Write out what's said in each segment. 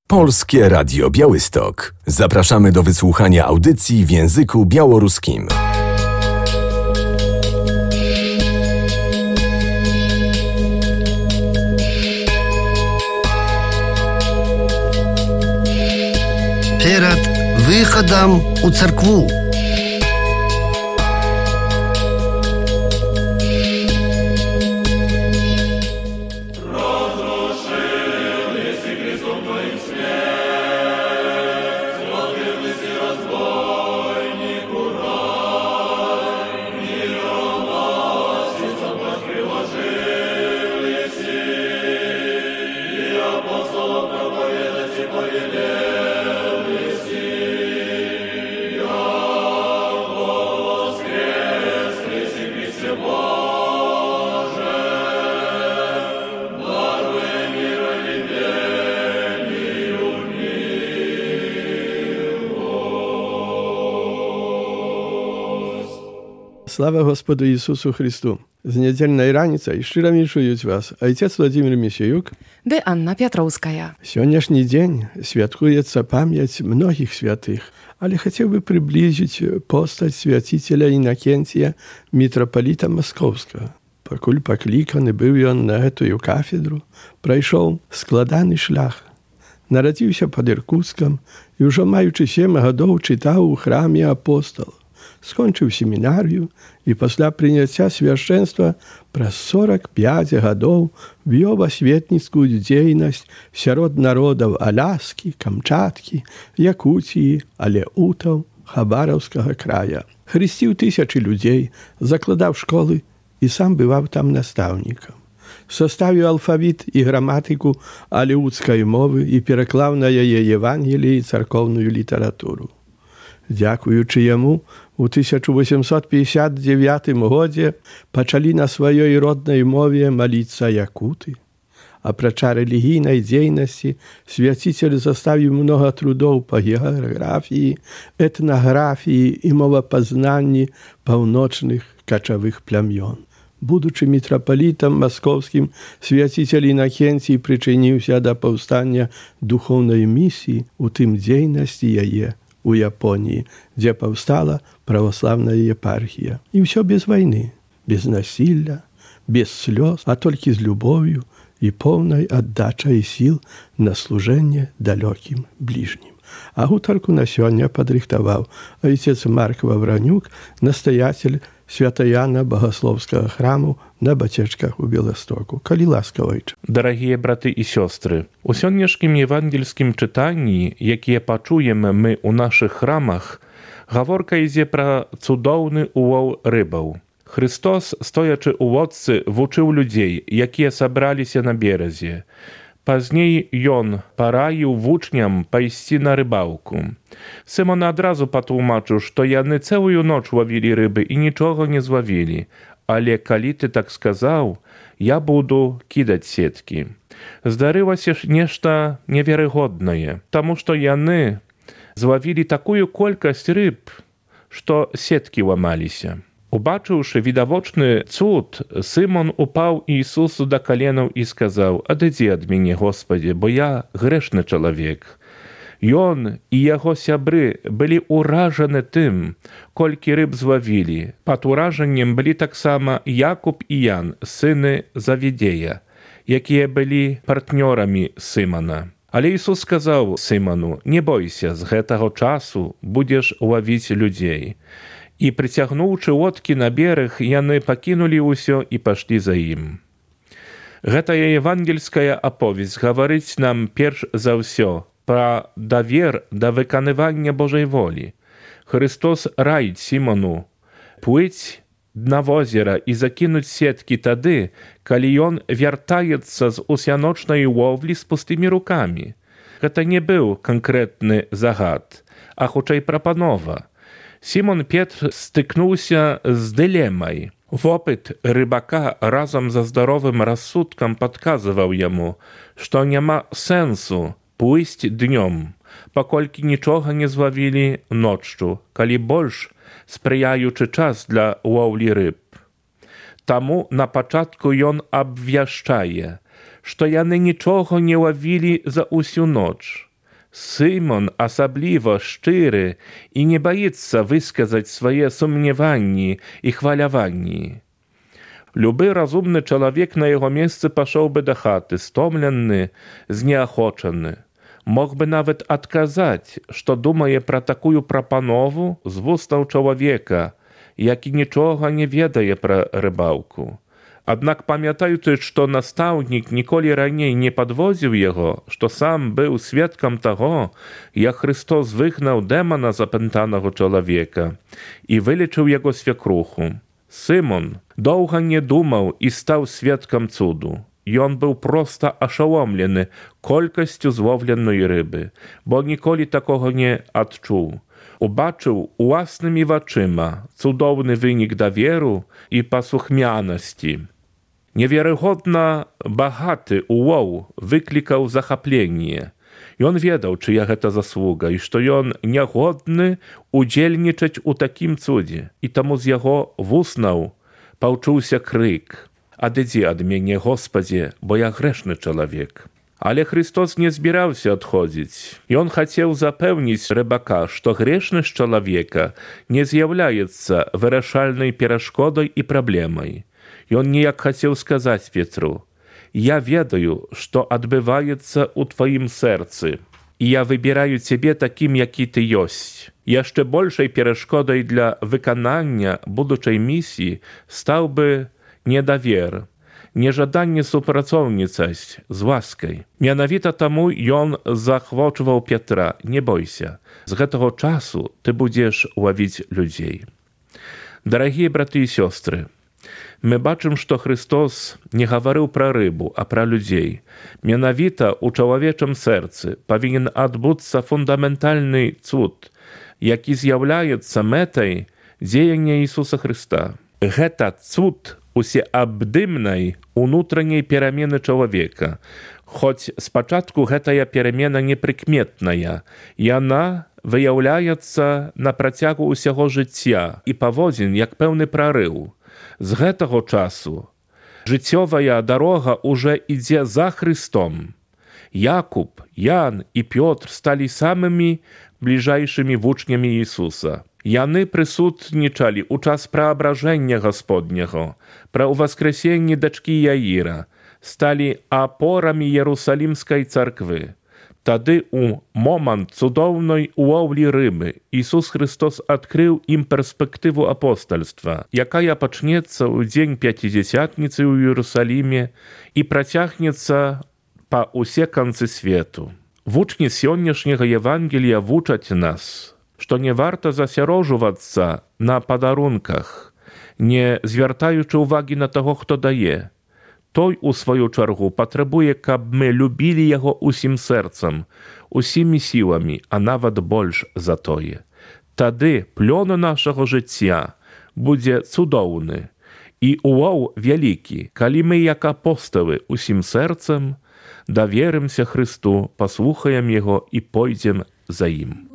Polskie Radio Białystok. Zapraszamy do wysłuchania audycji w języku białoruskim. Перед выходом у церкву. Слава Господу Ісусу Христу! З недельной раніцай шчыра віншуюць вас отец Владимир Місіюк ды Анна Пятроўская. Сённяшні дзень святкуецца памяць многіх святых, але хацеў бы прыблізіць постаць свяціцеля Інакенція, мітраполіта Маскоўскага. Пакуль пакліканы быў ён на гэтую кафедру, прайшоў складаны шлях. Нарадзіўся пад Іркуцкам і ўжо маючы 7 гадоў чытаў у храме апостал. Скончыў семінарію і пасля прыняцця свяшчэнства праз 45 гадоў вёў асветніцкую дзейнасць сярод народаў Аляскі, Камчаткі, Якуціі, алеутаў, Хабараўскага края. Хрысціў тысячы людзей, закладаў школы і сам бываў там настаўнікам. Составіў алфавіт і граматыку алеуцкай мовы і пераклаў на яе Евангеліі і царкоўную літаратуру. Дзякуючы яму, у 1859 годзе пачалі на сваёй роднай мове маліцца якуты. Апрача рэлігійнай дзейнасці, свяціцель заставіў многа трудоў па геаграфіі, этнаграфіі і мовапазнанні паўночных качавых плямён. Будучы мітрапалітам маскоўскім, свяціцель Інакенцій прычыніўся да паўстання духоўнай місіі, у тым дзейнасці яе у Японіі, дзе паўстала праваслаўная епархія. І ўсё без вайны, без насілля, без слёз, а толькі з любов'ю і поўнай аддачай сіл на служэнне далёкім бліжнім. А гутарку на сёння падрыхтаваў отец Марк Вавранюк, настаяцель Святаяна Багасловскага храму на Бацечках у Беластоку. Калі ласкавайч. Дарагія браты і сёстры, у сённяшнім евангельскім чытанні, якія пачуем мы ў нашых храмах, гаворка ідзе пра цудоўны улоў рыбаў. Христос, стоячы ў лодцы, вучыў людзей, якія сабраліся на беразе. Пазней ён параіў вучням пайсці на рыбалку. Сымон адразу патлумачыў, што яны цэлую ноч лавілі рыбы і нічога не злавілі. Але калі ты так сказаў, я буду кідаць сеткі. Здарылася ж нешта неверагоднае, таму што яны злавілі такую колькасць рыб, што сеткі ламаліся. Убачыўшы відавочны цуд, Сымон упаў Ісусу да каленаў і сказаў: «Адыдзі ад мяне, Господі, бо я грэшны чалавек». Ён і яго сябры былі ўражаны тым, колькі рыб злавілі. Пад уражаннем былі таксама Якуб і Ян, сыны Заведзея, якія былі партнёрамі Сымона. Але Ісус сказаў Сымону: «Не бойся, з гэтага часу будзеш лавіць людзей». І, прыцягнуўшы лодкі на бераг, яны пакінулі ўсё і пашлі за ім. Гэтая евангельская аповесць гаворыць нам перш за ўсё пра давер да выканывання Божай волі. Христос раіць Сімону плыць на возера і закінуць сеткі тады, калі ён вяртаецца з усяночнай ловлі з пустымі рукамі. Гэта не быў канкрэтны загад, а хутчэй прапанова. Сімон Петр стыкнуўся з дылемай. Вопыт рыбака разам за здаровым рассудкам падказваў яму, што няма сэнсу плысці днём, паколькі нічога не злавілі ноччу, калі больш спрыяючы час для лоўлі рыб. Таму на пачатку ён абвяшчае, што яны нічога не лавілі за ўсю ноч. Сымон асабліва шчыры і не баіцца высказаць свае сумневанні і хваляванні. Любы разумны чалавек на яго месцы пашоў бы да хаты, стомлены, знеахочаны. Мог бы нават адказаць, што думае пра такую прапанову з вустаў чалавека, які нічога не ведае пра рыбалку. Аднак памятаючы, што настаўнік ніколі раней не падвозіў яго, што сам быў сведкам таго, як Христос выгнаў дэмана запэнтанага чалавека і вылечыў яго свекруху. Сымон доўга не думаў і стаў сведкам цуду. Ён быў проста ашаломлены колькасцю зловленай рыбы, бо ніколі такога не адчуў. Убачыў уласнымі вачыма цудоўны вынік даверу і паслухмянасці. Неверагодна багаты улоў выклікаў захапленне. Ён ведаў, чыя гэта заслуга, і што ён нягодны удзельнічаць у такім цудзе. І таму з яго вуснаў паўчуўся крык: «Адыдзі ад мяне, Господзе, бо я грэшны чалавек». Але Христос не збіраўся адходзіць. Ён хацеў запэўніць рыбака, што грэшнасць чалавека не з'яўляецца вырашальнай перашкодай і праблемай. Ён неяк хацеў сказаць Петру: «Я ведаю, што адбываецца ў тваім сэрцы, і я выбіраю цябе такім, які ты ёсць». Яшчэ большай перашкодай для выканання будучай місіі стаў бы недавер, нежаданне супрацоўніцаць з ласкай. Менавіта таму ён заахвочваў Петра: «Не бойся, з гэтага часу ты будзеш лавіць людзей». Дарагія браты і сёстры, мы бачым, што Христос не гаварыў пра рыбу, а пра людзей. Менавіта ў чалавечым сэрцы павінен адбыцца фундаментальны цуд, які з'яўляецца мэтай дзеяння Ісуса Хрыста. Гэта цуд усеабдымнай унутранай перамены чалавека. Хоць спачатку гэтая перамена непрыкметная, яна выяўляецца на працягу ўсяго жыцця і паводзін як пэўны прарыў. З гэтага часу жыццёвая дарога ўжо ідзе за Христом. Якуб, Ян і Пётр сталі самымі бліжэйшымі вучнямі Ісуса. Яны прысутнічалі ў час праабражэння Гасподняго, пра ўваскрэсенне дачкі Яіра, сталі апорамі Ерусалімскай царквы. Тады у момант цудоўнай улоўлі рыбы Ісус Христос адкрыў ім перспектыву апостальства, якая пачнецца ў дзень Пяцідзясятніцы ў Іерусаліме і працягнецца па ўсе канцы свету. Вучні сённяшняга Евангелія вучаць нас, што не варта засярожвацца на падарунках, не звяртаючы ўвагі на таго, хто дае. Той, у сваю чаргу, патрабуе, каб мы любілі яго ўсім сэрцам, усімі сіламі, а нават больш за тое. Тады плён нашага жыцця будзе цудоўны і улоў вялікі, калі мы, як апосталы, усім сэрцам даверымся Христу, паслухаем яго і пойдзем за ім.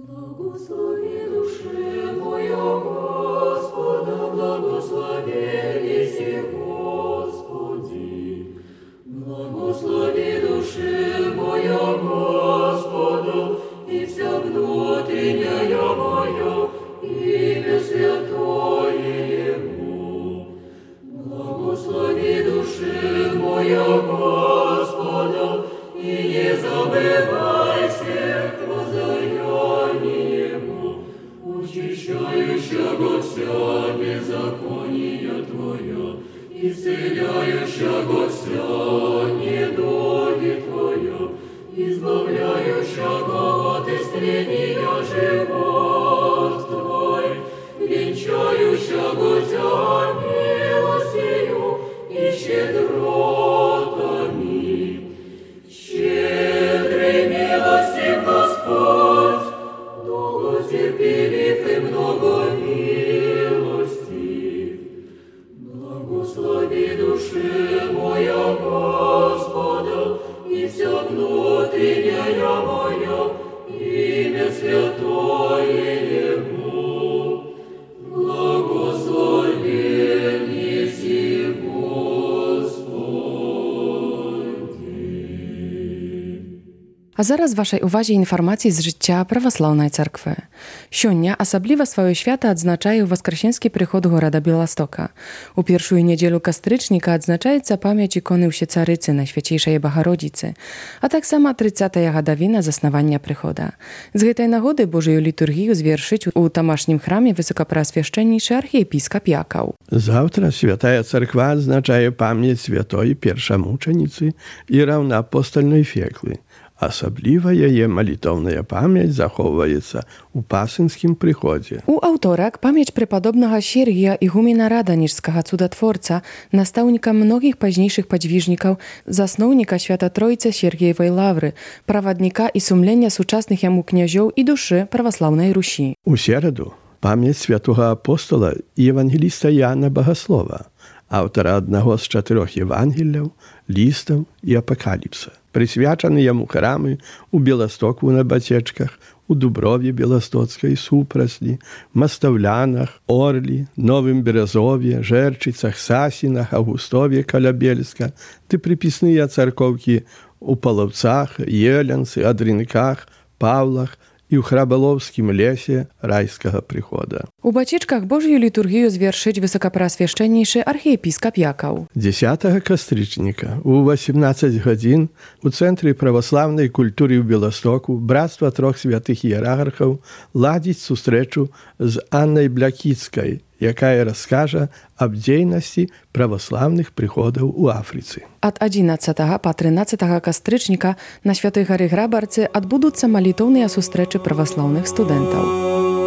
А зараз вашай увазе інфармацыі з жыцця праваслаўнай царквы. Сёння асабліва сваё свята адзначае васкрасенскі прыход горада Беластока. У першую нядзелю кастрычніка адзначаецца памяць іконы ўсе царыцы Найсвяцейшай Багародзіцы, а таксама 30-я гадавіна заснавання прыхода. З гэтай нагоды Божую літургію звершыць у тамашнім храме высокапраасвяшчэннейшы архіепіскап Якаў. Завтра святая царква адзначае памяць святой першамучаніцы і раўнаапостальнай Феклы. Асабліва яе малітоўная памяць захоўваецца ў пасынскім прыходзе. У аўторак памяць препадобнага Сергія ігумена Раданіжскага цудатворца, настаўніка многіх пазнейшых падзвіжнікаў, засноўніка Свята-Тройцы Сергіевай лавры, правадніка і сумлення сучасных яму княжоў і душы праваслаўнай Русі. У сераду памяць святога апостола і евангеліста Яна Багаслова, аўтара аднаго з 4 евангелляў, лістаў і апакаліпса. Прысвячаны яму храмы у Беластоку на Бацечках, у Дуброве Беластоцкай, Супраслі, Мастаўлянах, Орлі, Новым Беразове, Жэрчыцах, Сасінах, Августове каля Бельска, ды прыпісныя царкоўкі у Палаўцах, Елянцы, Адрынках, Паўлах і ў Храбалоўскім лесе райскага прыхода. У Бацечках Божую літургію звершыць высокапраасвяшчэннейшы архіепіскап Якаў. 10 кастрычніка у 18 гадзін у Цэнтры праваслаўнай культуры ў Беластоку Братства трох святых іерархаў ладзіць сустрэчу з Аннай Блякіцкай, якая раскажа аб дзейнасці праваслаўных прыходаў у Афрыцы. Ад 11 па 13 кастрычніка на Святой гары Грабарцы адбудуцца малітоўныя сустрэчы праваслаўных студэнтаў.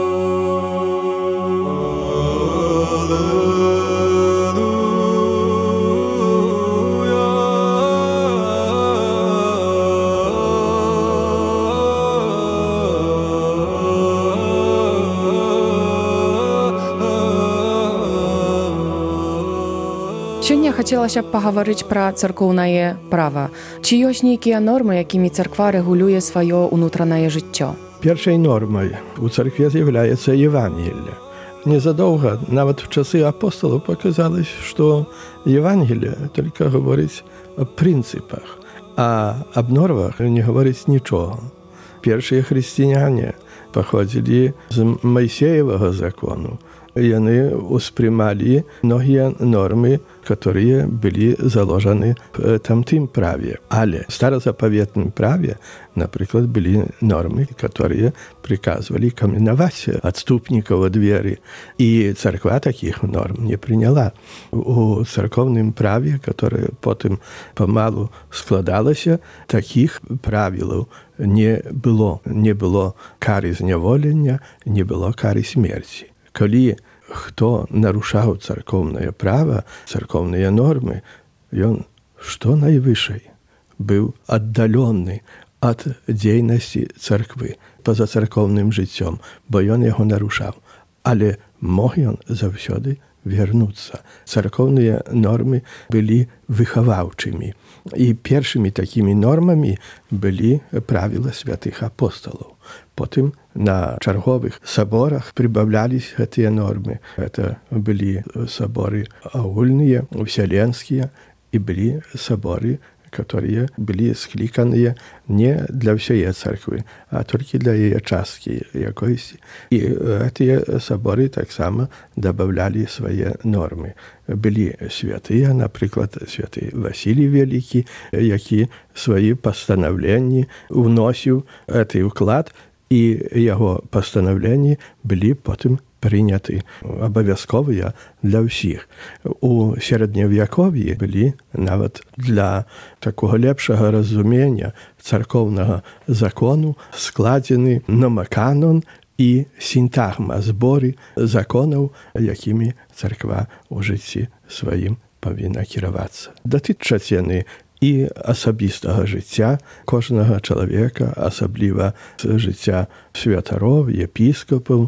Сёння хацелася б пагаварыць пра царкоўнае права. Ці ёсць нейкія нормы, якімі царква рэгулюе сваё ўнутранае жыццё? Першай нормай у царкве з'яўляецца Евангелие. Незадоўга, нават в часы апостолаў, паказалось, што Евангелие толькі гаворыць аб прынцыпах, а аб нормах не гаворыць нічога. Першыя хрысціяне паходзілі з Майсеевага закону. Яны успрымалі многія нормы, которые былі заложаны в тамтым праве. Але в старозаповедным праве, напрыклад, былі нормы, которые приказывали каменаваць адступнікаў ад веры. І царква такіх норм не прыняла. У царковным праве, которое потым памалу складалася, такіх правілаў не было. Не было кары зняволення, не было кары смерці. Калі хто нарушаў царкоўнае права, царкоўныя нормы, ён што найвышэй быў аддалены ад дзейнасці царквы па-за царкоўным жыццём, бо ён яго нарушаў. Але мог ён заўсёды вярнуцца. Царкоўныя нормы былі выхаваўчымі. І першымі такімі нормамі былі правілы святых апостолаў. Потым на чарговых саборах прыбаўлялись гэтыя нормы. Это былі саборы агульныя, усяленскія, і былі саборы, которые былі скліканыя не для ўсяе царквы, а толькі для яе часткі якойсьці. І гэтыя саборы таксама дабаўлялі свае нормы. Былі святыя, напрыклад, святы Васілій Вялікі, які свае пастанаўленні ўносіў гэты ўклад, і яго пастанаўленні былі потым прыняты, абавязковыя для ўсіх. У сярэдневяков'і былі нават для такога лепшага разумення царкоўнага закону складзены номаканон і сінтагма, зборы законаў, якімі царква ў жыцці сваім павінна кіравацца. Датычаць яны і асабістага жыцця кожнага чалавека, асабліва жыцця святароў, епіскапаў,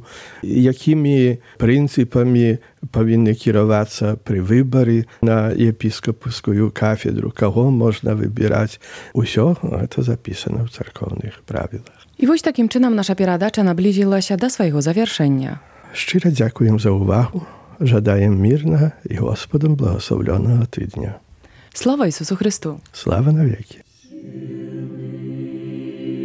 якімі прынцыпамі павінны кіравацца пры выбары на епіскапскую кафедру, каго можна выбіраць. Усё гэта запісана ў царкоўных правілах. І вось такім чынам наша перадача наблізілася да свайго завяршэння. Шчыра дзякуем за ўвагу, жадаем мірнага і Господам благословленага тыдня. Слава Ісусу Христу! Слава навеки!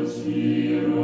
Spiritus